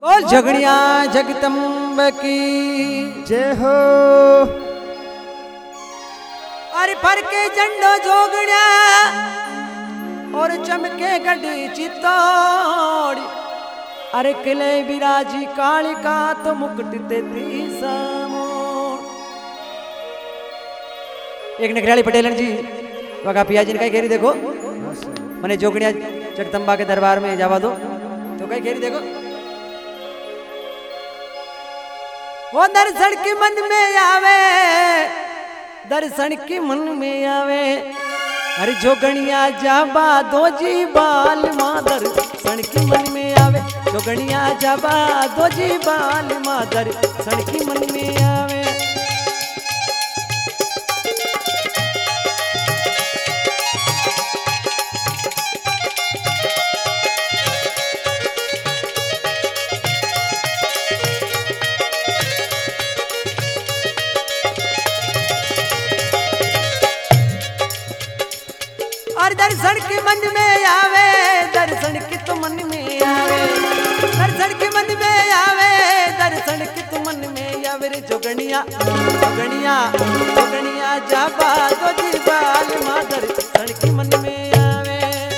बोल झगड़िया जगदम्ब की जय हो। अरे फर के झंडो जोगड़िया और चमके गड्डी चित्तौड़ी। अरे किले बिराजी कालिका तो मुकुट तेती सामोड़। एक नगराली पटेलन जी वगा पिया जी ने कही घेरी देखो मैंने जोगड़िया जगदम्बा के दरबार में जावा दो तो कही घेरी देखो वो दर्शन की मन में आवे, दर्शन की मन में आवे। अरे जोगणिया जाबा दो जी बाल माँ दर्शन की मन में आवे। जोगणिया जाबा दो जी बाल माँ दर्शन की मन में आवे। और दर्शन के मन में आवे, दर्शन की तो मन में आवे। दर्शन के मन में आवे, दर्शन की तो मन में आवे। रे जोगणिया जोगणिया जोगणिया जाबा दो जी बाल माँ दर्शन की मन में आवे।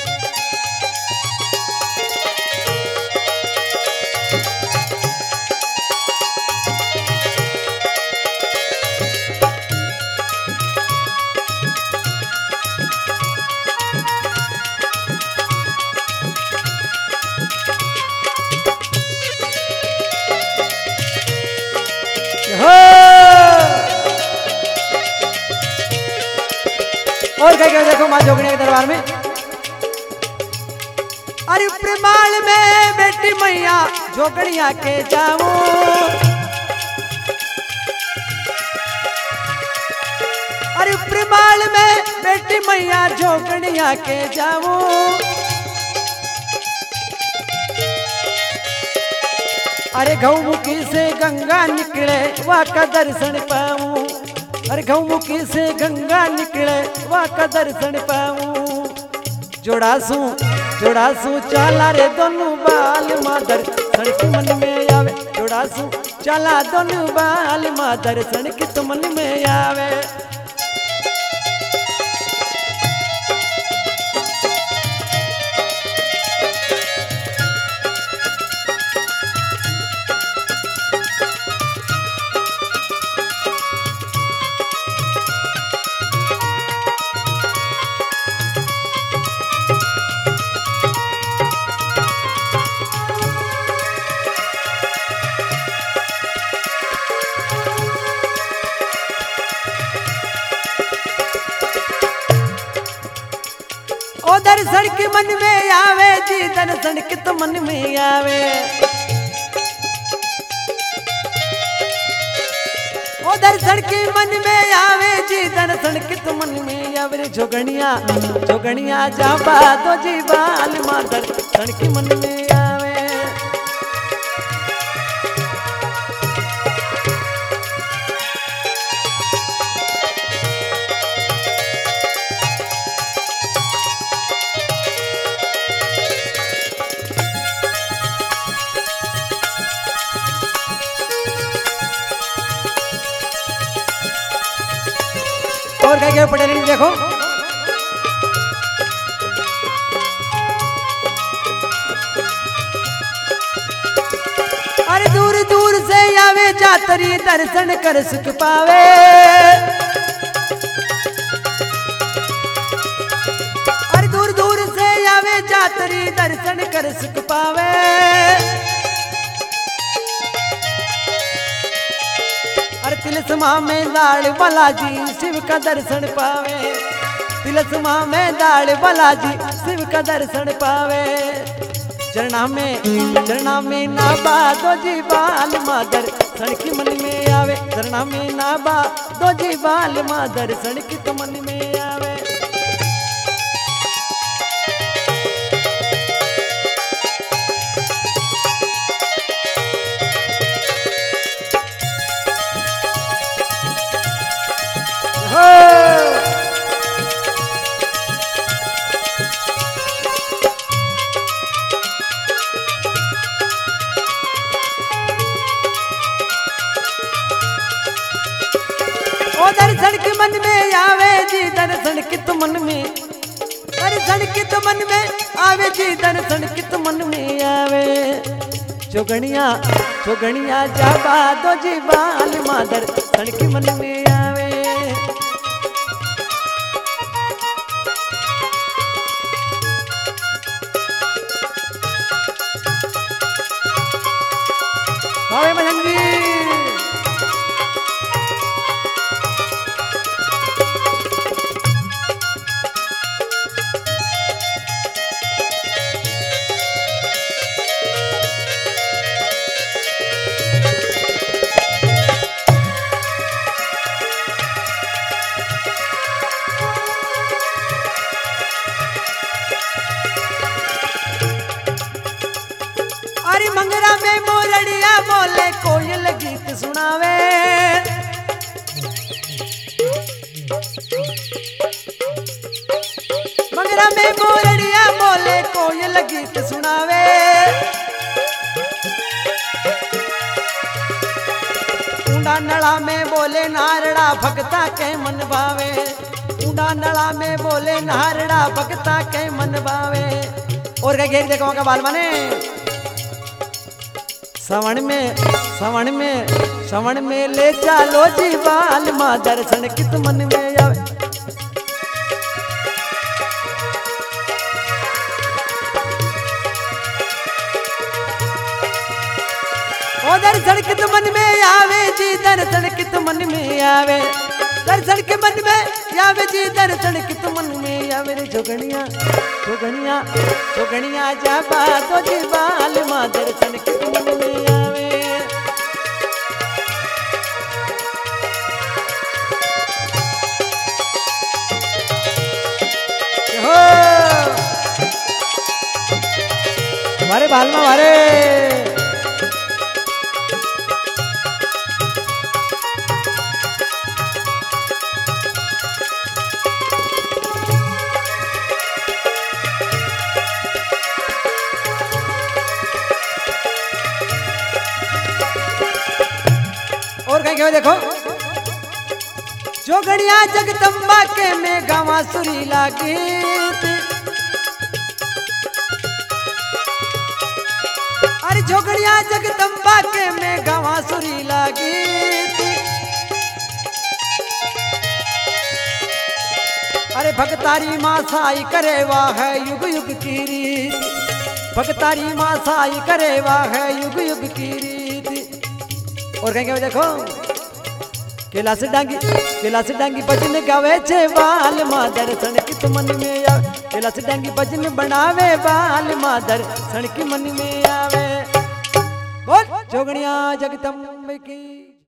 और क्या क्या देखो माँ जोगणिया के दरबार में। अरे प्रेमाल में बेटी मैया जोगणिया के जाऊं। अरे प्रेमाल में बेटी मैया जोगणिया के जाऊं। अरे गौमुखी से गंगा निकले वह का दर्शन पाऊं। अरे गौमुखी से गंगा निकले वह का दर्शन पाऊं। जोड़ासू चाला रे दोनों बाल माँ दर्शन की मन में आवे। जोड़ासू चाला दोनों बाल माँ दर्शन की तो मन में आवे। ओ दर्शन के मन में आवे जी, दर्शन के तो मन में आवे। ओ दर्शन के मन में आवे जी, दर्शन के तो मन में आवे। रे जोगणिया जोगणिया जाबा दो जी बाल माँ दर्शन के मन में आवे। और क्या क्या पटेल जी देखो अरे दूर दूर से आवे जातरी दर्शन कर सुख पावे। अरे दूर दूर से आवे जातरी दर्शन कर सुख पावे। अरे तिलस्मा में लाड़ बालाजी शिव का दर्शन पावे। तिलस्मा में लाड़ बालाजी शिव का दर्शन पावे। चरणा में नाबा दो जी बाल माँ दर्शन की मन में आवे। चरणा में नाबा दो जी बाल माँ दर्शन की तो मन में आवे। दर्शन के मन में आवे जी, दर्शन की तो मन में, दर्शन की तो मन में आवे जी, दर्शन की तो मन में आवे। चौगणिया चौगणिया जाबा दो जी बाल माँ, दर्शन की मन में आवे। भावे मलंगी अरे मंगरा में मोरड़िया बोले, कोयल गीत सुनावे। मंगरा में मोरड़िया बोले, कोयल गीत सुनावे। ऊंडा नला में बोले नारड़ा, भगता के मन भावे। ऊंडा नला में बोले नारड़ा, भगता के मन भावे। और क्या घेर देखो का बाल माने सवण में, सवण में, सवण में ले चालो जी बाल माँ, दर्शन कित मन में आवे। ओ दर्शन कित मन में आवे जी, दर्शन कित मन में आवे। दर्शन के मन में आवे जी, दर्शन कित मन में आवे। रे जोगणिया जोगणिया जोगणिया जाबा दो जी बाल माँ, दर्शन कित मन में आवे। हो मारे बाल में मारे और कहीं क्यों देखो। जोगणिया जगदम्बा के में गावा सुरीला गीत। अरे जोगणिया जगदम्बा के में गावा सुरीला गीत। अरे भगतारी माँ साई करे वाह है युग युग की रीत। भगतारी माँ साई करे वाह है युग युग की रीत। और कहीं क्यों देखो। कैलाश डांगी भजन गावे छे बाल माँ, दर्शन की मन में आवे। कैलाश डांगी भजन बनावे बाल माँ, दर्शन की मन में आवे। बोल जोगणिया जगदम्बा की।